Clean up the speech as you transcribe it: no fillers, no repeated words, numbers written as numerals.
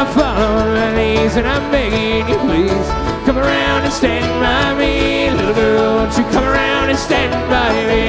I fall on my knees and I'm begging you, please come around and stand by me. Little girl, won't you come around and stand by me?